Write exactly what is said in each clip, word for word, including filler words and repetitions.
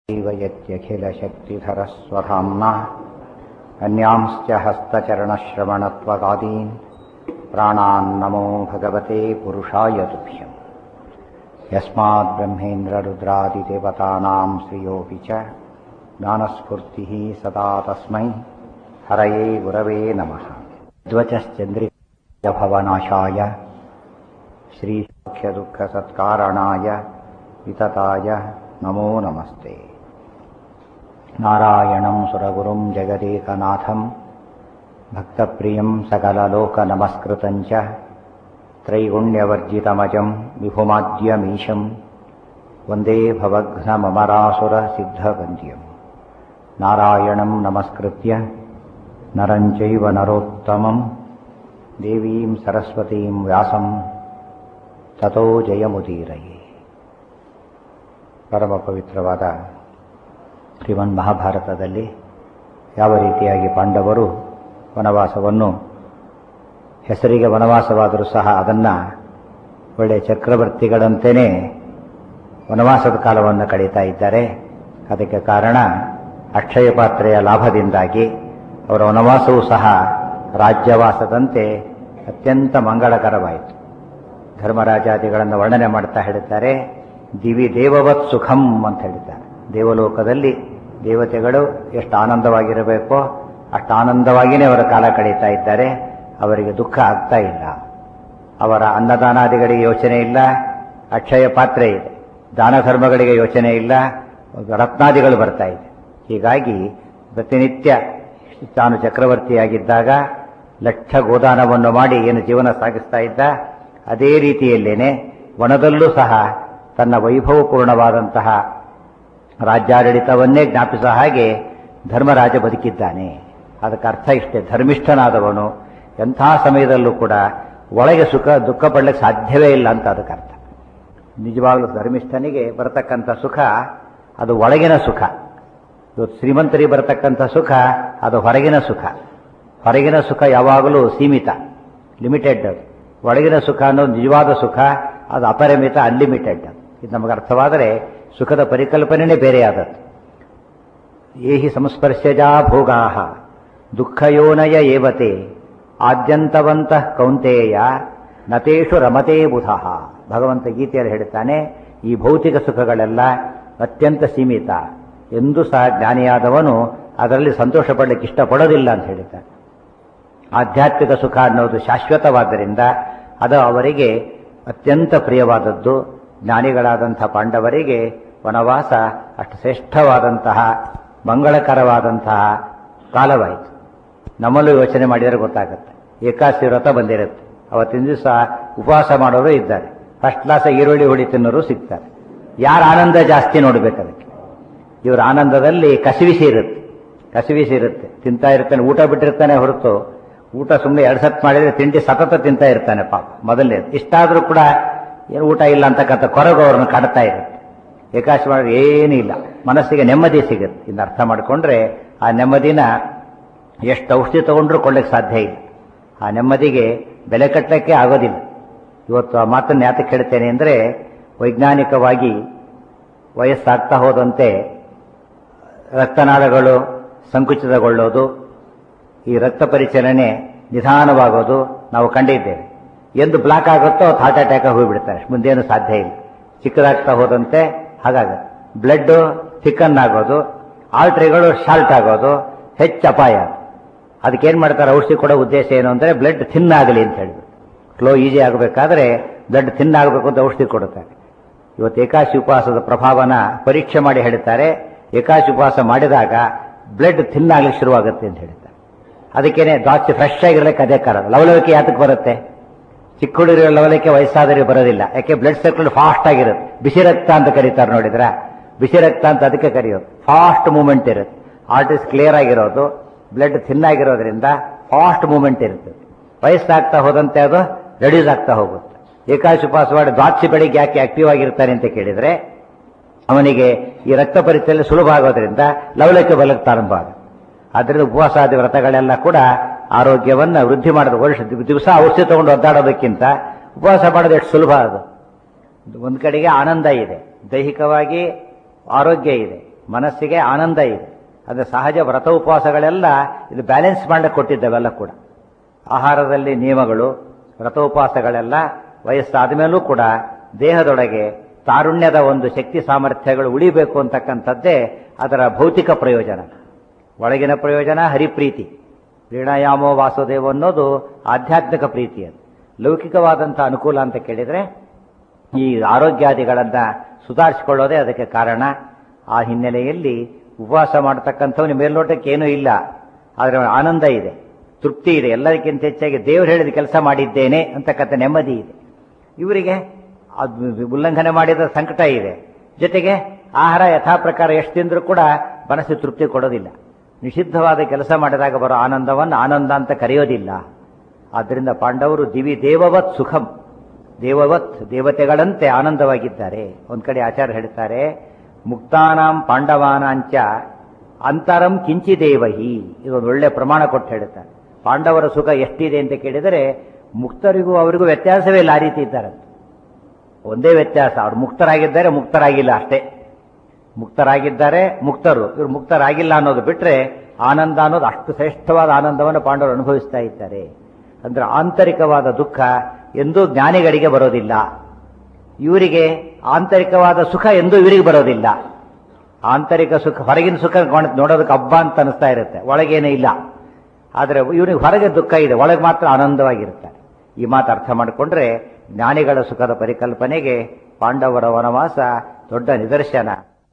यत्यखिलशक्तिधरस्वधाम्ना अन्यांश्च हस्तचरणश्रवणत्वगादीन् प्राणान्नमो भगवते पुरुषाय तुभ्यम् यस्माद्ब्रह्मेन्द्ररुद्रादिदेवतानां श्रियोऽपि च ज्ञानस्फूर्तिः सदा तस्मै हरये गुरवे नमः। द्वचश्चन्द्रिकाभवनाशाय श्रीसौख्यदुःखसत्कारणाय वितताय नमो नमस्ते। नारायणं सुरगुरुं जगदेकनाथं भक्तप्रियं सकललोकनमस्कृतं च त्रैगुण्यवर्जितमजं विभुमाद्यमीशं वन्दे भवघ्नममरासुरसिद्धवन्द्यं। नारायणं नमस्कृत्य नरं चैव नरोत्तमं देवीं सरस्वतीं व्यासं ततो जयमुदीरये। ಪರಮ ಪವಿತ್ರವಾದ ಶ್ರೀಮನ್ ಮಹಾಭಾರತದಲ್ಲಿ ಯಾವ ರೀತಿಯಾಗಿ ಪಾಂಡವರು ವನವಾಸವನ್ನು ಹೆಸರಿಗೆ ವನವಾಸವಾದರೂ ಸಹ ಅದನ್ನು ಒಳ್ಳೆಯ ಚಕ್ರವರ್ತಿಗಳಂತೆಯೇ ವನವಾಸದ ಕಾಲವನ್ನು ಕಳೀತಾ ಇದ್ದಾರೆ. ಅದಕ್ಕೆ ಕಾರಣ ಅಕ್ಷಯ ಪಾತ್ರೆಯ ಲಾಭದಿಂದಾಗಿ ಅವರ ವನವಾಸವೂ ಸಹ ರಾಜ್ಯವಾಸದಂತೆ ಅತ್ಯಂತ ಮಂಗಳಕರವಾಯಿತು. ಧರ್ಮರಾಜಾದಿಗಳನ್ನು ವರ್ಣನೆ ಮಾಡ್ತಾ ಹೇಳಿದ್ದಾರೆ, ದಿವಿ ದೇವವತ್ ಸುಖಂ ಅಂತ ಹೇಳಿದ್ದಾರೆ. ದೇವಲೋಕದಲ್ಲಿ ದೇವತೆಗಳು ಎಷ್ಟು ಆನಂದವಾಗಿರಬೇಕೋ ಅಷ್ಟು ಆನಂದವಾಗಿಯೇ ಅವರ ಕಾಲ ಕಳೀತಾ ಇದ್ದಾರೆ. ಅವರಿಗೆ ದುಃಖ ಆಗ್ತಾ ಇಲ್ಲ. ಅವರ ಅನ್ನದಾನಾದಿಗಳಿಗೆ ಯೋಚನೆ ಇಲ್ಲ, ಅಕ್ಷಯ ಪಾತ್ರೆ ಇದೆ. ದಾನ ಧರ್ಮಗಳಿಗೆ ಯೋಚನೆ ಇಲ್ಲ, ರತ್ನಾದಿಗಳು ಬರ್ತಾ ಇದೆ. ಹೀಗಾಗಿ ಪ್ರತಿನಿತ್ಯ ತಾನು ಚಕ್ರವರ್ತಿಯಾಗಿದ್ದಾಗ ಲಕ್ಷ ಗೋದಾನವನ್ನು ಮಾಡಿ ಏನು ಜೀವನ ಸಾಗಿಸ್ತಾ ಇದ್ದ, ಅದೇ ರೀತಿಯಲ್ಲೇನೆ ವನದಲ್ಲೂ ಸಹ ತನ್ನ ವೈಭವಪೂರ್ಣವಾದಂತಹ ರಾಜ್ಯಾಡಳಿತವನ್ನೇ ಜ್ಞಾಪಿಸುವ ಹಾಗೆ ಧರ್ಮರಾಜ ಬದುಕಿದ್ದಾನೆ. ಅದಕ್ಕೆ ಅರ್ಥ ಇಷ್ಟೇ, ಧರ್ಮಿಷ್ಠನಾದವನು ಎಂಥ ಸಮಯದಲ್ಲೂ ಕೂಡ ಒಳಗೆ ಸುಖ ದುಃಖ ಪಡಲಿಕ್ಕೆ ಸಾಧ್ಯವೇ ಇಲ್ಲ ಅಂತ ಅದಕ್ಕೆ ಅರ್ಥ. ನಿಜವಾಗ್ಲೂ ಧರ್ಮಿಷ್ಠನಿಗೆ ಬರತಕ್ಕಂಥ ಸುಖ ಅದು ಒಳಗಿನ ಸುಖ. ಇವತ್ತು ಶ್ರೀಮಂತರಿಗೆ ಬರತಕ್ಕಂಥ ಸುಖ ಅದು ಹೊರಗಿನ ಸುಖ. ಹೊರಗಿನ ಸುಖ ಯಾವಾಗಲೂ ಸೀಮಿತ, ಲಿಮಿಟೆಡ್. ಒಳಗಿನ ಸುಖ ಅನ್ನೋದು ನಿಜವಾದ ಸುಖ, ಅದು ಅಪರಿಮಿತ, ಅನ್ಲಿಮಿಟೆಡ್. ಇದು ನಮಗೆ ಅರ್ಥವಾದರೆ ಸುಖದ ಪರಿಕಲ್ಪನೆಯೇ ಬೇರೆಯಾದದ್ದು. ಏಹಿ ಸಂಸ್ಪರ್ಶಜಾ ಭೋಗಾಹ ದುಃಖಯೋನಯ ಏವತೆ ಆದ್ಯಂತವಂತಃ ಕೌಂತೇಯ ನತೇಷು ರಮತೇ ಬುಧಃ. ಭಗವಂತ ಗೀತೆಯಲ್ಲಿ ಹೇಳ್ತಾನೆ, ಈ ಭೌತಿಕ ಸುಖಗಳೆಲ್ಲ ಅತ್ಯಂತ ಸೀಮಿತ. ಎಂದೂ ಸಹ ಜ್ಞಾನಿಯಾದವನು ಅದರಲ್ಲಿ ಸಂತೋಷ ಪಡಲಿಕ್ಕೆ ಇಷ್ಟಪಡೋದಿಲ್ಲ ಅಂತ ಹೇಳ್ತಾನೆ. ಆಧ್ಯಾತ್ಮಿಕ ಸುಖ ಅನ್ನೋದು ಶಾಶ್ವತವಾದ್ದರಿಂದ ಅದು ಅವರಿಗೆ ಅತ್ಯಂತ ಪ್ರಿಯವಾದದ್ದು. ಜ್ಞಾನಿಗಳಾದಂಥ ಪಾಂಡವರಿಗೆ ವನವಾಸ ಅಷ್ಟು ಶ್ರೇಷ್ಠವಾದಂತಹ ಮಂಗಳಕರವಾದಂತಹ ಕಾಲವಾಯಿತು. ನಮ್ಮಲ್ಲೂ ಯೋಚನೆ ಮಾಡಿದರೆ ಗೊತ್ತಾಗುತ್ತೆ. ಏಕಾದಶಿ ವ್ರತ ಬಂದಿರುತ್ತೆ, ಅವತ್ತಿನ ದಿವಸ ಉಪವಾಸ ಮಾಡೋರು ಇದ್ದಾರೆ, ಫಸ್ಟ್ ಕ್ಲಾಸ್ ಈರುಳ್ಳಿ ಹುಳಿ ತಿನ್ನೋರು ಸಿಗ್ತಾರೆ. ಯಾರ ಆನಂದ ಜಾಸ್ತಿ ನೋಡ್ಬೇಕು ಅದಕ್ಕೆ. ಇವರ ಆನಂದದಲ್ಲಿ ಕಸಿವಿಸಿ ಇರುತ್ತೆ, ಕಸಿವಿಸಿ ಇರುತ್ತೆ. ತಿಂತಾ ಇರ್ತಾನೆ, ಊಟ ಬಿಟ್ಟಿರ್ತಾನೆ ಹೊರತು ಊಟ ಸುಮ್ಮನೆ ಎರಡು ಸತ್ ಮಾಡಿದರೆ ತಿಂಡಿ ಸತತ ತಿಂತಾ ಇರ್ತಾನೆ ಪಾಪ. ಮೊದಲನೇ ಇಷ್ಟಾದರೂ ಕೂಡ ಏನು ಊಟ ಇಲ್ಲ ಅಂತಕ್ಕಂಥ ಕೊರಗು ಅವ್ರನ್ನ ಕಾಡ್ತಾ ಇರುತ್ತೆ. ಏಕಾದಶಿ ಮಾಡಿದ್ರೆ ಏನಿಲ್ಲ, ಮನಸ್ಸಿಗೆ ನೆಮ್ಮದಿ ಸಿಗುತ್ತೆ. ಇನ್ನು ಅರ್ಥ ಮಾಡಿಕೊಂಡ್ರೆ ಆ ನೆಮ್ಮದಿನ ಎಷ್ಟು ಔಷಧಿ ತಗೊಂಡ್ರೂ ಕೊಳ್ಳಕ್ಕೆ ಸಾಧ್ಯ ಇಲ್ಲ. ಆ ನೆಮ್ಮದಿಗೆ ಬೆಲೆ ಕಟ್ಟಲಿಕ್ಕೆ ಆಗೋದಿಲ್ಲ. ಇವತ್ತು ಆ ಮಾತನ್ನು ಯಾತಕ್ಕೆ ಹೇಳ್ತೇನೆ ಅಂದರೆ, ವೈಜ್ಞಾನಿಕವಾಗಿ ವಯಸ್ಸಾಗ್ತಾ ಹೋದಂತೆ ರಕ್ತನಾಳಗಳು ಸಂಕುಚಿತಗೊಳ್ಳೋದು, ಈ ರಕ್ತ ಪರಿಚಲನೆ ನಿಧಾನವಾಗೋದು ನಾವು ಕಂಡಿದ್ದೇವೆ. ಎಂದು ಬ್ಲಾಕ್ ಆಗುತ್ತೋ ಅದು ಹಾರ್ಟ್ ಅಟ್ಯಾಕ್ ಹೋಗಿಬಿಡ್ತಾರೆ, ಮುಂದೇನು ಸಾಧ್ಯ ಇಲ್ಲ. ಚಿಕ್ಕದಾಗ್ತಾ ಹೋದಂತೆ ಹಾಗಾಗುತ್ತೆ. ಬ್ಲಡ್ ಥಿಕ್ಕನ್ ಆಗೋದು, ಆರ್ಟ್ರಿಗಳು ಶಾರ್ಟ್ ಆಗೋದು ಹೆಚ್ಚು ಅಪಾಯ. ಅದಕ್ಕೇನು ಮಾಡ್ತಾರೆ, ಔಷಧಿ ಕೊಡೋ ಉದ್ದೇಶ ಏನು ಅಂದರೆ ಬ್ಲಡ್ ಥಿನ್ ಆಗಲಿ ಅಂತ ಹೇಳಿದ್ರು. ಫ್ಲೋ ಈಸಿ ಆಗಬೇಕಾದ್ರೆ ಬ್ಲಡ್ ಥಿನ್ ಆಗಬೇಕು ಅಂತ ಔಷಧಿ ಕೊಡುತ್ತಾರೆ. ಇವತ್ತು ಏಕಾದಶಿ ಉಪವಾಸದ ಪ್ರಭಾವನ ಪರೀಕ್ಷೆ ಮಾಡಿ ಹೇಳ್ತಾರೆ, ಏಕಾದಶಿ ಉಪವಾಸ ಮಾಡಿದಾಗ ಬ್ಲಡ್ ಥಿನ್ ಆಗ್ಲಿಕ್ಕೆ ಶುರುವಾಗುತ್ತೆ ಅಂತ ಹೇಳ್ತಾರೆ. ಅದಕ್ಕೇನೆ ಜಾಸ್ತಿ ಫ್ರೆಶ್ ಆಗಿರಲಿಕ್ಕೆ ಅದೇ ಕಾರಣ. ಲವಲವಿಕೆ ಯಾತಕ್ಕೆ ಬರುತ್ತೆ? ಚಿಕ್ಕ ಹುಡುಗರ ಲವಲವಿಕೆ ವಯಸ್ಸಾದರೆ ಬರೋದಿಲ್ಲ. ಯಾಕೆ? ಬ್ಲಡ್ ಸರ್ಕ್ಯುಲೇಟ್ ಫಾಸ್ಟ್ ಆಗಿರುತ್ತೆ. ಬಿಸಿ ರಕ್ತ ಅಂತ ಕರೀತಾರೆ ನೋಡಿದ್ರ, ಬಿಸಿ ರಕ್ತ ಅಂತ ಅದಕ್ಕೆ ಕರೆಯೋದು. ಫಾಸ್ಟ್ ಮೂವ್ಮೆಂಟ್ ಇರುತ್ತೆ, ಆರ್ಟರೀಸ್ ಕ್ಲಿಯರ್ ಆಗಿರೋದು, ಬ್ಲಡ್ ಥಿನ್ ಆಗಿರೋದ್ರಿಂದ ಫಾಸ್ಟ್ ಮೂವ್ಮೆಂಟ್ ಇರುತ್ತೆ. ವಯಸ್ಸಾಗ್ತಾ ಹೋದಂತೆ ಅದು ರೆಡ್ಯೂಸ್ ಆಗ್ತಾ ಹೋಗುತ್ತೆ. ಏಕಾದಶಿ ಉಪವಾಸ ಮಾಡಿ ದ್ವಾದಶಿ ಬೆಳಿಗ್ಗೆ ಯಾಕೆ ಆಕ್ಟಿವ್ ಆಗಿರ್ತಾನೆ ಅಂತ ಕೇಳಿದ್ರೆ, ಅವನಿಗೆ ಈ ರಕ್ತ ಪರಿಚಯ ಸುಲಭ ಆಗೋದ್ರಿಂದ ಲವಲವಿಕೆ ಬಲಕ್ಕೆ ಪ್ರಾರಂಭ ಆಗುತ್ತೆ. ಆದ್ದರಿಂದ ಉಪವಾಸಾದಿ ವ್ರತಗಳೆಲ್ಲ ಕೂಡ ಆರೋಗ್ಯವನ್ನು ವೃದ್ಧಿ ಮಾಡೋದು. ವರ್ಷ ದಿವಸ ಔಷಧಿ ತಗೊಂಡು ಒದ್ದಾಡೋದಕ್ಕಿಂತ ಉಪವಾಸ ಮಾಡೋದು ಎಷ್ಟು ಸುಲಭ. ಅದು ಒಂದು ಕಡೆಗೆ ಆನಂದ ಇದೆ, ದೈಹಿಕವಾಗಿ ಆರೋಗ್ಯ ಇದೆ, ಮನಸ್ಸಿಗೆ ಆನಂದ ಇದೆ. ಅಂದರೆ ಸಹಜ ವ್ರತ ಉಪವಾಸಗಳೆಲ್ಲ ಇದು ಬ್ಯಾಲೆನ್ಸ್ ಮಾಡಕ್ಕೆ ಕೊಟ್ಟಿದ್ದಾವೆಲ್ಲ ಕೂಡ. ಆಹಾರದಲ್ಲಿ ನಿಯಮಗಳು, ವ್ರತೋಪವಾಸಗಳೆಲ್ಲ ವಯಸ್ಸಾದ ಮೇಲೂ ಕೂಡ ದೇಹದೊಳಗೆ ತಾರುಣ್ಯದ ಒಂದು ಶಕ್ತಿ ಸಾಮರ್ಥ್ಯಗಳು ಉಳಿಬೇಕು ಅಂತಕ್ಕಂಥದ್ದೇ ಅದರ ಭೌತಿಕ ಪ್ರಯೋಜನ. ಒಳಗಿನ ಪ್ರಯೋಜನ ಹರಿಪ್ರೀತಿ, ಪ್ರೀಣಾಯಾಮೋ ವಾಸುದೇವ ಅನ್ನೋದು ಆಧ್ಯಾತ್ಮಿಕ ಪ್ರೀತಿ. ಅದು ಲೌಕಿಕವಾದಂಥ ಅನುಕೂಲ ಅಂತ ಕೇಳಿದರೆ ಈ ಆರೋಗ್ಯಾದಿಗಳನ್ನು ಸುಧಾರಿಸಿಕೊಳ್ಳೋದೇ ಅದಕ್ಕೆ ಕಾರಣ. ಆ ಹಿನ್ನೆಲೆಯಲ್ಲಿ ಉಪವಾಸ ಮಾಡತಕ್ಕಂಥವನು ಮೇಲ್ನೋಟಕ್ಕೆ ಏನೂ ಇಲ್ಲ, ಆದರೆ ಆನಂದ ಇದೆ, ತೃಪ್ತಿ ಇದೆ. ಎಲ್ಲದಕ್ಕಿಂತ ಹೆಚ್ಚಾಗಿ ದೇವರು ಹೇಳಿದ ಕೆಲಸ ಮಾಡಿದ್ದೇನೆ ಅಂತಕ್ಕಂಥ ನೆಮ್ಮದಿ ಇದೆ. ಇವರಿಗೆ ಅದು ಉಲ್ಲಂಘನೆ ಮಾಡಿದ ಸಂಕಟ ಇದೆ, ಜೊತೆಗೆ ಆಹಾರ ಯಥಾ ಪ್ರಕಾರ ಎಷ್ಟು ತಿಂದರೂ ಕೂಡ ಮನಸ್ಸು ತೃಪ್ತಿ ಕೊಡೋದಿಲ್ಲ. ನಿಷಿದ್ಧವಾದ ಕೆಲಸ ಮಾಡಿದಾಗ ಬರೋ ಆನಂದವನ್ನು ಆನಂದ ಅಂತ ಕರೆಯೋದಿಲ್ಲ. ಆದ್ದರಿಂದ ಪಾಂಡವರು ದಿವಿ ದೇವವತ್ ಸುಖಂ, ದೇವವತ್ ದೇವತೆಗಳಂತೆ ಆನಂದವಾಗಿದ್ದಾರೆ. ಒಂದು ಕಡೆ ಆಚಾರ್ಯ ಹೇಳ್ತಾರೆ, ಮುಕ್ತಾನಾಂ ಪಾಂಡವಾನಾಂಚ ಅಂತರಂ ಕಿಂಚಿದೇವಹಿ. ಇದೊಂದು ಒಳ್ಳೆ ಪ್ರಮಾಣ ಕೊಟ್ಟು ಹೇಳ್ತಾರೆ. ಪಾಂಡವರ ಸುಖ ಎಷ್ಟಿದೆ ಅಂತ ಕೇಳಿದರೆ ಮುಕ್ತರಿಗೂ ಅವರಿಗೂ ವ್ಯತ್ಯಾಸವೇ ಇಲ್ಲ. ಆ ರೀತಿ ಇದ್ದಾರೆ, ಒಂದೇ ವ್ಯತ್ಯಾಸ. ಅವ್ರು ಮುಕ್ತರಾಗಿದ್ದಾರೆ, ಮುಕ್ತರಾಗಿಲ್ಲ ಅಷ್ಟೇ. ಮುಕ್ತರಾಗಿದ್ದಾರೆ, ಮುಕ್ತರು. ಇವರು ಮುಕ್ತರಾಗಿಲ್ಲ ಅನ್ನೋದು ಬಿಟ್ಟರೆ ಆನಂದ ಅನ್ನೋದು ಅಷ್ಟು ಶ್ರೇಷ್ಠವಾದ ಆನಂದವನ್ನು ಪಾಂಡವರು ಅನುಭವಿಸ್ತಾ ಇದ್ದಾರೆ. ಅಂದ್ರೆ ಆಂತರಿಕವಾದ ದುಃಖ ಎಂದೂ ಜ್ಞಾನಿಗಳಿಗೆ ಬರೋದಿಲ್ಲ. ಇವರಿಗೆ ಆಂತರಿಕವಾದ ಸುಖ ಎಂದೂ ಇವರಿಗೆ ಬರೋದಿಲ್ಲ. ಆಂತರಿಕ ಸುಖ, ಹೊರಗಿನ ಸುಖ ನೋಡೋದಕ್ಕೆ ಹಬ್ಬ ಅಂತ ಅನಿಸ್ತಾ ಇರುತ್ತೆ, ಒಳಗೇನೇ ಇಲ್ಲ. ಆದರೆ ಇವನಿಗೆ ಹೊರಗೆ ದುಃಖ ಇದೆ, ಒಳಗೆ ಮಾತ್ರ ಆನಂದವಾಗಿರುತ್ತೆ. ಈ ಮಾತು ಅರ್ಥ ಮಾಡಿಕೊಂಡ್ರೆ ಜ್ಞಾನಿಗಳ ಸುಖದ ಪರಿಕಲ್ಪನೆಗೆ ಪಾಂಡವರ ವನವಾಸ ದೊಡ್ಡ ನಿದರ್ಶನ.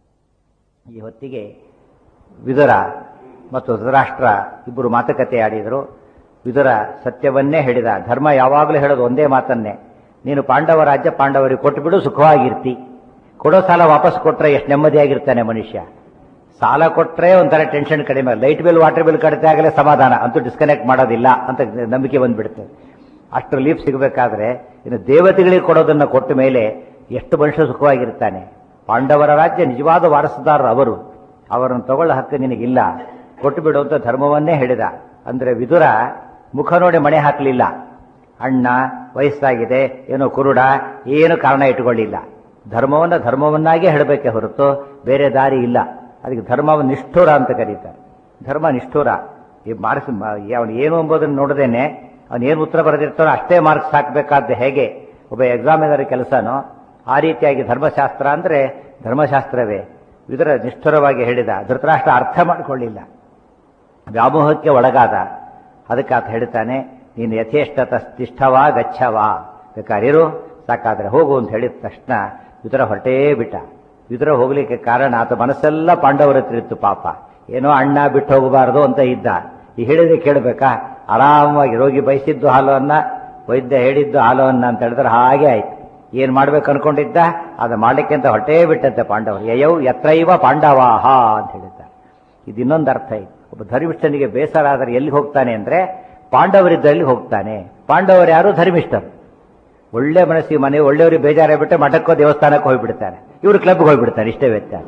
ಈ ಹೊತ್ತಿಗೆ ವಿದುರ ಮತ್ತು ಧೃತರಾಷ್ಟ್ರ ಇಬ್ಬರು ಮಾತುಕತೆ ಆಡಿದರು. ವಿದುರ ಸತ್ಯವನ್ನೇ ಹೇಳಿದ. ಧರ್ಮ ಯಾವಾಗಲೂ ಹೇಳೋದು ಒಂದೇ ಮಾತನ್ನೇ, ನೀನು ಪಾಂಡವ ರಾಜ್ಯ ಪಾಂಡವರಿಗೆ ಕೊಟ್ಟುಬಿಡು, ಸುಖವಾಗಿರ್ತಿ. ಕೊಡೋ ಸಾಲ ವಾಪಸ್ ಕೊಟ್ಟರೆ ಎಷ್ಟು ನೆಮ್ಮದಿಯಾಗಿರ್ತಾನೆ ಮನುಷ್ಯ. ಸಾಲ ಕೊಟ್ಟರೆ ಒಂಥರ ಟೆನ್ಷನ್ ಕಡಿಮೆ, ಲೈಟ್ ಬಿಲ್ ವಾಟರ್ ಬಿಲ್ ಕಡಿತೆ ಆಗಲೇ ಸಮಾಧಾನ, ಅಂತೂ ಡಿಸ್ಕನೆಕ್ಟ್ ಮಾಡೋದಿಲ್ಲ ಅಂತ ನಂಬಿಕೆ ಬಂದ್ಬಿಡ್ತದೆ. ಅಷ್ಟು ರಿಲೀಫ್ ಸಿಗಬೇಕಾದ್ರೆ ಇನ್ನು ದೇವತೆಗಳಿಗೆ ಕೊಡೋದನ್ನು ಕೊಟ್ಟ ಮೇಲೆ ಎಷ್ಟು ಮನುಷ್ಯ ಸುಖವಾಗಿರ್ತಾನೆ. ಪಾಂಡವರ ರಾಜ್ಯ ನಿಜವಾದ ವಾರಸುದಾರರು ಅವರು, ಅವರನ್ನು ತಗೊಳ್ಳೋ ಹಕ್ಕು ನಿನಗಿಲ್ಲ, ಕೊಟ್ಟು ಬಿಡು ಅಂತ ಧರ್ಮವನ್ನೇ ಹೇಳಿದ. ಅಂದರೆ ವಿದುರ ಮುಖ ನೋಡಿ ಮಣೆ ಹಾಕಲಿಲ್ಲ. ಅಣ್ಣ ವಯಸ್ಸಾಗಿದೆ, ಏನೋ ಕುರುಡ, ಏನು ಕಾರಣ ಇಟ್ಟುಕೊಳ್ಳಿಲ್ಲ. ಧರ್ಮವನ್ನು ಧರ್ಮವನ್ನಾಗೇ ಹೇಳಬೇಕೆ ಹೊರತು ಬೇರೆ ದಾರಿ ಇಲ್ಲ. ಅದಕ್ಕೆ ಧರ್ಮ ನಿಷ್ಠುರ ಅಂತ ಕರೀತಾರೆ. ಧರ್ಮ ನಿಷ್ಠುರ. ಈ ಮಾರ್ಕ್ಸ್ ಅವನು ಏನು ಎಂಬುದನ್ನು ನೋಡದೇನೆ ಅವನು ಏನು ಉತ್ತರ ಬರೆದಿರ್ತಾನೋ ಅಷ್ಟೇ ಮಾರ್ಕ್ಸ್ ಹಾಕಬೇಕಾದ್ದು ಹೇಗೆ ಒಬ್ಬ ಎಕ್ಸಾಮಿನರ್ ಕೆಲಸನೋ ಆ ರೀತಿಯಾಗಿ ಧರ್ಮಶಾಸ್ತ್ರ ಅಂದರೆ ಧರ್ಮಶಾಸ್ತ್ರವೇ. ವಿದುರ ನಿಷ್ಠುರವಾಗಿ ಹೇಳಿದ. ಧೃತರಾಷ್ಟ್ರ ಅರ್ಥ ಮಾಡಿಕೊಳ್ಳಿಲ್ಲ, ವ್ಯಾಮೋಹಕ್ಕೆ ಒಳಗಾದ. ಅದಕ್ಕೆ ಆತ ಹೇಳ್ತಾನೆ, ನೀನು ಯಥೇಷ್ಟತ ತಿಷ್ಠವಾ ಗಚ್ಚವಾ, ಬೇಕಾರಿರು ಸಾಕಾದ್ರೆ ಹೋಗು ಅಂತ ಹೇಳಿದ ತಕ್ಷಣ ವಿದುರ ಹೊರಟೇ ಬಿಟ್ಟ. ವಿದುರ ಹೋಗ್ಲಿಕ್ಕೆ ಕಾರಣ ಆತ ಮನಸ್ಸೆಲ್ಲ ಪಾಂಡವರ ಹತ್ರ ಇತ್ತು. ಪಾಪ ಏನೋ ಅಣ್ಣ ಬಿಟ್ಟು ಹೋಗಬಾರದು ಅಂತ ಇದ್ದ. ಈ ಹೇಳಿದ್ರೆ ಕೇಳಬೇಕಾ? ಆರಾಮವಾಗಿ ರೋಗಿ ಬಯಸಿದ್ದು ಹಾಲುವನ್ನ, ವೈದ್ಯ ಹೇಳಿದ್ದು ಹಾಲುವನ್ನ ಅಂತ ಹೇಳಿದ್ರೆ ಹಾಗೆ ಆಯ್ತು. ಏನ್ ಮಾಡ್ಬೇಕು ಅನ್ಕೊಂಡಿದ್ದ ಅದು ಮಾಡ್ಲಿಕ್ಕೆ ಅಂತ ಹೊರಟೇ ಬಿಟ್ಟಂತೆ ಪಾಂಡವರು. ಯಯೌ ಯತ್ರೈವ ಪಾಂಡವಾಹ ಅಂತ ಹೇಳಿದ್ದಾರೆ. ಇದು ಇನ್ನೊಂದು ಅರ್ಥ ಇದೆ. ಒಬ್ಬ ಧರ್ಮಿಷ್ಠನಿಗೆ ಬೇಸರ ಆದರೆ ಎಲ್ಲಿ ಹೋಗ್ತಾನೆ ಅಂದ್ರೆ ಪಾಂಡವರಿದ್ದಲ್ಲಿ ಹೋಗ್ತಾನೆ. ಪಾಂಡವರು ಯಾರು? ಧರ್ಮಿಷ್ಠರು. ಒಳ್ಳೆ ಮನಸ್ಸಿಗೆ ಮನೆ ಒಳ್ಳೆಯವ್ರಿಗೆ ಬೇಜಾರೇ ಬಿಟ್ಟರೆ ಮಠಕ್ಕೋ ದೇವಸ್ಥಾನಕ್ಕೆ ಹೋಗ್ಬಿಡ್ತಾರೆ, ಇವರು ಕ್ಲಬ್ಗೆ ಹೋಗ್ಬಿಡ್ತಾರೆ. ಇಷ್ಟೇ ವ್ಯತ್ಯಾಸ.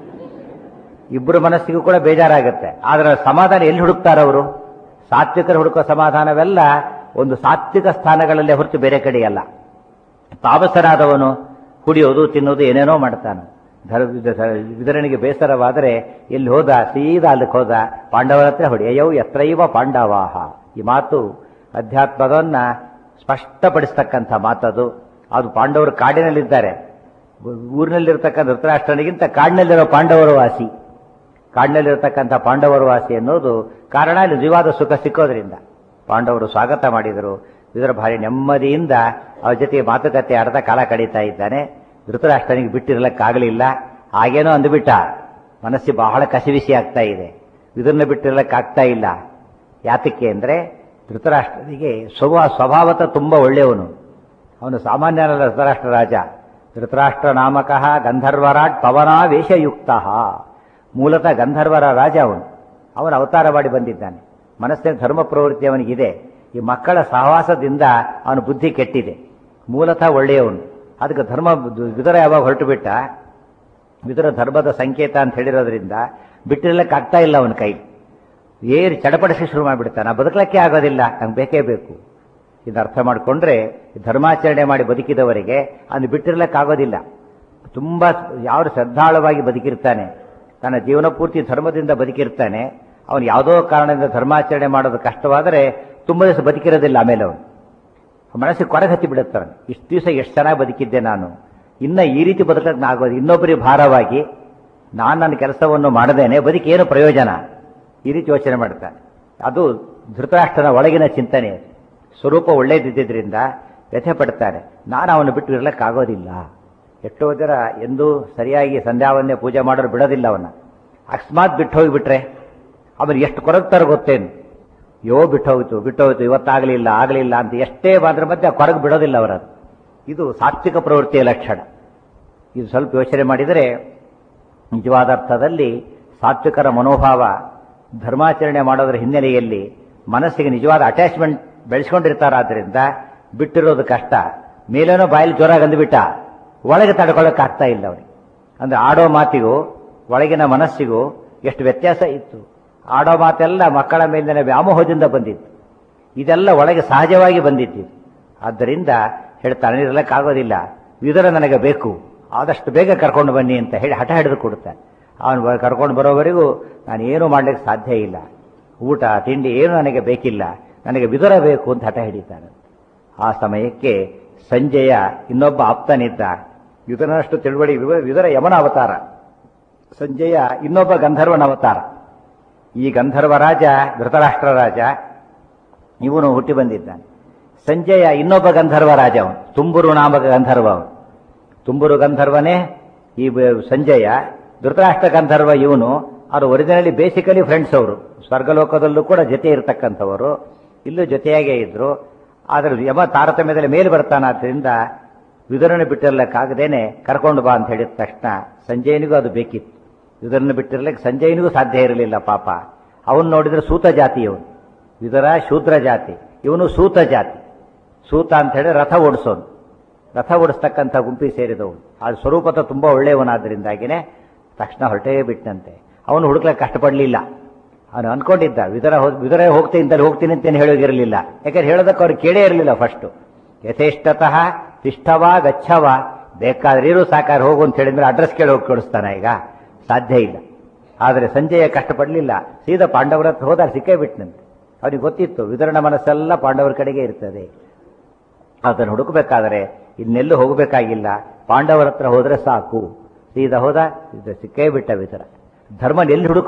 ಇಬ್ಬರು ಮನಸ್ಸಿಗೂ ಕೂಡ ಬೇಜಾರಾಗುತ್ತೆ. ಆದ್ರೆ ಸಮಾಧಾನ ಎಲ್ಲಿ ಹುಡುಕ್ತಾರವರು? ಸಾತ್ವಿಕರು ಹುಡುಕೋ ಸಮಾಧಾನವೆಲ್ಲ ಒಂದು ಸಾತ್ವಿಕ ಸ್ಥಾನಗಳಲ್ಲೇ ಹೊರತು ಬೇರೆ ಕಡೆಯಲ್ಲ. ತಾಮಸನಾದವನು ಕುಡಿಯೋದು ತಿನ್ನೋದು ಏನೇನೋ ಮಾಡ್ತಾನೆ. ವಿದುರನಿಗೆ ಬೇಸರವಾದರೆ ಎಲ್ಲಿ ಹೋದ? ಸೀದಾ ಅಲ್ಲಿಗೆ ಹೋದ, ಪಾಂಡವರ ಹತ್ರ ಹೊಡಿ. ಅಯ್ಯೋ ಯತ್ರೈವ ಪಾಂಡವಾಹ. ಈ ಮಾತು ಅಧ್ಯಾತ್ಮದನ್ನ ಸ್ಪಷ್ಟಪಡಿಸ್ತಕ್ಕಂಥ ಮಾತದು. ಅದು ಪಾಂಡವರು ಕಾಡಿನಲ್ಲಿದ್ದಾರೆ. ಊರಿನಲ್ಲಿರ್ತಕ್ಕಂಥ ಧೃತರಾಷ್ಟ್ರನಿಗಿಂತ ಕಾಡಿನಲ್ಲಿರೋ ಪಾಂಡವರು ವಾಸಿ. ಕಾಡಿನಲ್ಲಿರ್ತಕ್ಕಂಥ ಪಾಂಡವರು ವಾಸಿ ಅನ್ನೋದು ಕಾರಣ. ಇಲ್ಲಿ ನಿಜವಾದ ಸುಖ ಸಿಕ್ಕೋದ್ರಿಂದ ಪಾಂಡವರು ಸ್ವಾಗತ ಮಾಡಿದರು. ಇದರ ಭಾರಿ ನೆಮ್ಮದಿಯಿಂದ ಅವ್ರ ಜೊತೆ ಮಾತುಕತೆ ಆಡ್ತಾ ಕಾಲ ಕಳೀತಾ ಇದ್ದಾನೆ. ಧೃತರಾಷ್ಟ್ರನಿಗೆ ಬಿಟ್ಟಿರಲಿಕ್ಕಾಗಲಿಲ್ಲ. ಹಾಗೇನೋ ಅಂದುಬಿಟ್ಟ, ಮನಸ್ಸು ಬಹಳ ಕಸಿವಿಸಿ ಆಗ್ತಾ ಇದೆ. ಇದನ್ನ ಬಿಟ್ಟಿರಲಿಕ್ಕಾಗ್ತಾ ಇಲ್ಲ. ಯಾತಕ್ಕೆ ಅಂದರೆ ಧೃತರಾಷ್ಟ್ರನಿಗೆ ಸ್ವಭಾವ ಸ್ವಭಾವತ ತುಂಬ ಒಳ್ಳೆಯವನು. ಅವನು ಸಾಮಾನ್ಯನಲ್ಲ. ಧೃತರಾಷ್ಟ್ರ ರಾಜ. ಧೃತರಾಷ್ಟ್ರ ನಾಮಕಃ ಗಂಧರ್ವರಾಟ್ ಪವನಾವೇಶಯುಕ್ತ. ಮೂಲತಃ ಗಂಧರ್ವರ ರಾಜ ಅವನು. ಅವನು ಅವತಾರ ಮಾಡಿ ಬಂದಿದ್ದಾನೆ. ಮನಸ್ಸಿನ ಧರ್ಮ ಪ್ರವೃತ್ತಿ ಅವನಿಗಿದೆ. ಈ ಮಕ್ಕಳ ಸಹವಾಸದಿಂದ ಅವನ ಬುದ್ಧಿ ಕೆಟ್ಟಿದೆ. ಮೂಲತಃ ಒಳ್ಳೆಯವನು. ಅದಕ್ಕೆ ಧರ್ಮ ವಿದುರ ಯಾವಾಗ ಹೊರಟು ಬಿಟ್ಟ, ವಿದುರ ಧರ್ಮದ ಸಂಕೇತ ಅಂತ ಹೇಳಿರೋದ್ರಿಂದ ಬಿಟ್ಟಿರ್ಲಿಕ್ಕಾಗ್ತಾ ಇಲ್ಲ ಅವನ ಕೈ. ಏರಿ ಚಡಪಡಿಸಿ ಶುರು ಮಾಡಿಬಿಡ್ತಾನೆ. ಬದುಕಲಿಕ್ಕೆ ಆಗೋದಿಲ್ಲ, ನಂಗೆ ಬೇಕೇ ಬೇಕು. ಇದು ಅರ್ಥ ಮಾಡಿಕೊಂಡ್ರೆ ಧರ್ಮಾಚರಣೆ ಮಾಡಿ ಬದುಕಿದವರಿಗೆ ಅದು ಬಿಟ್ಟಿರ್ಲಿಕ್ಕಾಗೋದಿಲ್ಲ. ತುಂಬ ಯಾವ ಶ್ರದ್ಧಾಳವಾಗಿ ಬದುಕಿರ್ತಾನೆ ತನ್ನ ಜೀವನ ಪೂರ್ತಿ ಧರ್ಮದಿಂದ ಬದುಕಿರ್ತಾನೆ. ಅವನು ಯಾವುದೋ ಕಾರಣದಿಂದ ಧರ್ಮಾಚರಣೆ ಮಾಡೋದು ಕಷ್ಟವಾದರೆ ತುಂಬ ದಿವಸ ಬದುಕಿರೋದಿಲ್ಲ. ಆಮೇಲೆ ಅವನು ಮನಸ್ಸಿಗೆ ಕೊರಗೆ ಹತ್ತಿ ಬಿಡುತ್ತಾನೆ. ಇಷ್ಟು ದಿವಸ ಎಷ್ಟು ಚೆನ್ನಾಗಿ ಬದುಕಿದ್ದೆ ನಾನು, ಇನ್ನು ಈ ರೀತಿ ಬದುಕಕ್ಕೆ ಆಗೋದು, ಇನ್ನೊಬ್ಬರಿಗೆ ಭಾರವಾಗಿ ನಾನು ನನ್ನ ಕೆಲಸವನ್ನು ಮಾಡದೇನೆ ಬದುಕೇನು ಪ್ರಯೋಜನ, ಈ ರೀತಿ ಯೋಚನೆ ಮಾಡ್ತಾನೆ. ಅದು ಧೃತರಾಷ್ಟ್ರನ ಒಳಗಿನ ಚಿಂತನೆ. ಸ್ವರೂಪ ಒಳ್ಳೇದಿದ್ದರಿಂದ ವ್ಯಥೆ ಪಡ್ತಾನೆ. ನಾನು ಅವನು ಬಿಟ್ಟು ಇರಲಿಕ್ಕಾಗೋದಿಲ್ಲ. ಎಷ್ಟೋ ಜನ ಎಂದೂ ಸರಿಯಾಗಿ ಸಂಧ್ಯಾವನ್ನೇ ಪೂಜೆ ಮಾಡೋರು ಬಿಡೋದಿಲ್ಲ ಅವನ್ನ. ಅಕಸ್ಮಾತ್ ಬಿಟ್ಟು ಹೋಗಿಬಿಟ್ರೆ ಅವನು ಎಷ್ಟು ಕೊರಗ್ತಾರೆ ಗೊತ್ತೇನು, ಯೋ ಬಿಟ್ಟು ಹೋಯ್ತು ಬಿಟ್ಟು ಹೋಯ್ತು ಇವತ್ತಾಗಲಿಲ್ಲ ಆಗಲಿಲ್ಲ ಅಂತ ಎಷ್ಟೇ ಮಾತ್ರ ಮಧ್ಯೆ ಕೊರಗು ಬಿಡೋದಿಲ್ಲ ಅವರದು. ಇದು ಸಾತ್ವಿಕ ಪ್ರವೃತ್ತಿಯ ಲಕ್ಷಣ. ಇದು ಸ್ವಲ್ಪ ಯೋಚನೆ ಮಾಡಿದರೆ ನಿಜವಾದ ಅರ್ಥದಲ್ಲಿ ಸಾತ್ವಿಕರ ಮನೋಭಾವ ಧರ್ಮಾಚರಣೆ ಮಾಡೋದರ ಹಿನ್ನೆಲೆಯಲ್ಲಿ ಮನಸ್ಸಿಗೆ ನಿಜವಾದ ಅಟ್ಯಾಚ್ಮೆಂಟ್ ಬೆಳೆಸ್ಕೊಂಡಿರ್ತಾರಾದ್ರಿಂದ ಬಿಟ್ಟಿರೋದು ಕಷ್ಟ. ಮೇಲೇನೋ ಬಾಯಲ್ಲಿ ಜೋರಾಗಿ ಅಂದುಬಿಟ್ಟ, ಒಳಗೆ ತಡ್ಕೊಳ್ಳೋಕ್ಕಾಗ್ತಾ ಇಲ್ಲ ಅವನಿಗೆ. ಅಂದರೆ ಆಡೋ ಮಾತಿಗೂ ಒಳಗಿನ ಮನಸ್ಸಿಗೂ ಎಷ್ಟು ವ್ಯತ್ಯಾಸ ಇತ್ತು. ಆಡೋ ಮಾತೆಲ್ಲ ಮಕ್ಕಳ ಮೇಲಿನ ವ್ಯಾಮೋಹದಿಂದ ಬಂದಿತ್ತು, ಇದೆಲ್ಲ ಒಳಗೆ ಸಹಜವಾಗಿ ಬಂದಿತ್ತು. ಆದ್ದರಿಂದ ಹೇಳ್ತಾನೆ ಇರಲಿಕ್ಕಾಗೋದಿಲ್ಲ, ವಿದುರ ನನಗೆ ಬೇಕು, ಆದಷ್ಟು ಬೇಗ ಕರ್ಕೊಂಡು ಬನ್ನಿ ಅಂತ ಹೇಳಿ ಹಠ ಹಿಡಿದು ಕೊಡ್ತಾನೆ. ಅವನು ಕರ್ಕೊಂಡು ಬರೋವರೆಗೂ ನಾನು ಏನೂ ಮಾಡಲಿಕ್ಕೆ ಸಾಧ್ಯ ಇಲ್ಲ, ಊಟ ತಿಂಡಿ ಏನು ನನಗೆ ಬೇಕಿಲ್ಲ, ನನಗೆ ವಿದುರ ಬೇಕು ಅಂತ ಹಠ ಹಿಡಿತಾನೆ. ಆ ಸಮಯಕ್ಕೆ ಸಂಜೆಯ ಇನ್ನೊಬ್ಬ ಆಪ್ತನಿದ್ದ, ವಿದುರನಷ್ಟು ತಿಳುವಳಿ, ವಿದುರ ಯಮನ ಅವತಾರ, ಸಂಜೆಯ ಇನ್ನೊಬ್ಬ ಗಂಧರ್ವನ ಅವತಾರ. ಈ ಗಂಧರ್ವ ರಾಜ ಧೃತರಾಷ್ಟ್ರ ರಾಜ, ಇವನು ಹುಟ್ಟಿ ಬಂದಿದ್ದಾನೆ. ಸಂಜೆಯ ಇನ್ನೊಬ್ಬ ಗಂಧರ್ವ ರಾಜ ಅವನು, ತುಂಬುರು ನಾಮಕ ಗಂಧರ್ವ ಅವನು. ತುಂಬುರು ಗಂಧರ್ವನೇ ಈ ಸಂಜಯ, ಧೃತರಾಷ್ಟ್ರ ಗಂಧರ್ವ ಇವನು. ಅವರು ಒರಿಜಿನಲಿ ಬೇಸಿಕಲಿ ಫ್ರೆಂಡ್ಸ್. ಅವರು ಸ್ವರ್ಗಲೋಕದಲ್ಲೂ ಕೂಡ ಜೊತೆ ಇರತಕ್ಕಂಥವರು, ಇಲ್ಲೂ ಜೊತೆಯಾಗೇ ಇದ್ರು. ಆದರೆ ಯಮ ತಾರತಮ್ಯದಲ್ಲಿ ಮೇಲೆ ಬರ್ತಾನಾದ್ರಿಂದ ವಿದುರನ ಬಿಟ್ಟಿರ್ಲಿಕ್ಕಾಗದೇನೆ ಕರ್ಕೊಂಡು ಬಾ ಅಂತ ಹೇಳಿದ ತಕ್ಷಣ ಸಂಜಯನಿಗೂ ಅದು ಬೇಕಿತ್ತು. ವಿದುರನ ಬಿಟ್ಟಿರ್ಲಿಕ್ಕೆ ಸಂಜಯನಿಗೂ ಸಾಧ್ಯ ಇರಲಿಲ್ಲ ಪಾಪ. ಅವನು ನೋಡಿದ್ರೆ ಸೂತ ಜಾತಿಯವನು, ವಿದುರ ಶೂದ್ರ ಜಾತಿ, ಇವನು ಸೂತ ಜಾತಿ. ಸೂತ ಅಂತ ಹೇಳಿ ರಥ ಓಡಿಸೋನು, ರಥ ಓಡಿಸ್ತಕ್ಕಂಥ ಗುಂಪಿಗೆ ಸೇರಿದವನು. ಆ ಸ್ವರೂಪದ ತುಂಬ ಒಳ್ಳೆಯವನಾದ್ದರಿಂದಾಗಿನೇ ತಕ್ಷಣ ಹೊರಟೇ ಬಿಟ್ಟಂತೆ. ಅವನು ಹುಡುಕ್ಲಿಕ್ಕೆ ಕಷ್ಟಪಡಲಿಲ್ಲ. ಅವನು ಅನ್ಕೊಂಡಿದ್ದ ವಿದುರ ವಿದುರ ಹೋಗ್ತೀನಿ ಅಂತಲ್ಲಿ ಹೋಗ್ತೀನಿ ಅಂತೇನು ಹೇಳೋಗಿರಲಿಲ್ಲ. ಯಾಕಂದ್ರೆ ಹೇಳೋದಕ್ಕೆ ಅವ್ರು ಕೇಳೇ ಇರಲಿಲ್ಲ. ಫಸ್ಟು ಯಥೇಷ್ಟತಃ ತಿಷ್ಠವಾ ಗಚ್ಚವ, ಬೇಕಾದ್ರೆ ಇರು ಸಾಕಾರ ಹೋಗು ಅಂತ ಹೇಳಿದ್ರೆ ಅಡ್ರೆಸ್ ಕೇಳಿ ಹೋಗಿ ಕೊಡಿಸ್ತಾನೆ, ಈಗ ಸಾಧ್ಯ ಇಲ್ಲ. ಆದರೆ ಸಂಜಯ ಕಷ್ಟಪಡಲಿಲ್ಲ, ಸೀದಾ ಪಾಂಡವರ ಹತ್ರ ಹೋದಾಗ ಸಿಕ್ಕೇ ಬಿಟ್ಟನಂತೆ. ಅವ್ರಿಗೆ ಗೊತ್ತಿತ್ತು ವಿದುರನ ಮನಸ್ಸೆಲ್ಲ ಪಾಂಡವರ ಕಡೆಗೆ ಇರ್ತದೆ. ಅದನ್ನು ಹುಡುಕಬೇಕಾದರೆ ಇನ್ನೆಲ್ಲೂ ಹೋಗಬೇಕಾಗಿಲ್ಲ, ಪಾಂಡವರ ಹತ್ರ ಹೋದರೆ ಸಾಕು. ಸೀದಾ ಹೋದ, ಇದು ಸಿಕ್ಕೇ ಬಿಟ್ಟ ವಿದುರ. ಧರ್ಮ ಎಲ್ಲಿ ಹುಡುಕ